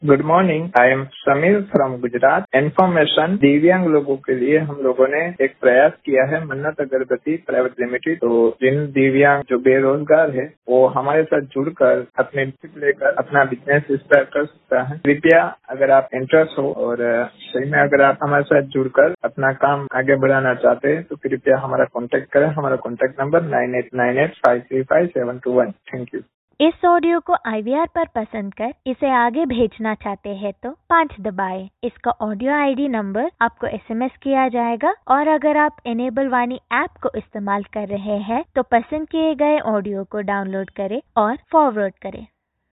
Good morning, I am Sameer from Gujarat. Information, दिव्यांग लोगों के लिए हम लोगों ने एक प्रयास किया है, मन्नत अगरबत्ती प्राइवेट लिमिटेड। तो जिन दिव्यांग जो बेरोजगार है वो हमारे साथ जुड़कर अपने टिप लेकर अपना बिजनेस स्टार्ट कर सकता है। कृपया अगर आप इंटरेस्ट हो और सही में अगर आप हमारे साथ जुड़कर अपना काम आगे बढ़ाना चाहते हैं तो कृपया हमारा कॉन्टेक्ट करें। हमारा कॉन्टेक्ट नंबर 9898535721। Thank you. इस ऑडियो को IVR पर पसंद कर इसे आगे भेजना चाहते हैं तो 5 दबाएं। इसका ऑडियो ID नंबर आपको SMS किया जाएगा और अगर आप इनेबल वाणी ऐप को इस्तेमाल कर रहे हैं तो पसंद किए गए ऑडियो को डाउनलोड करें और फॉरवर्ड करें।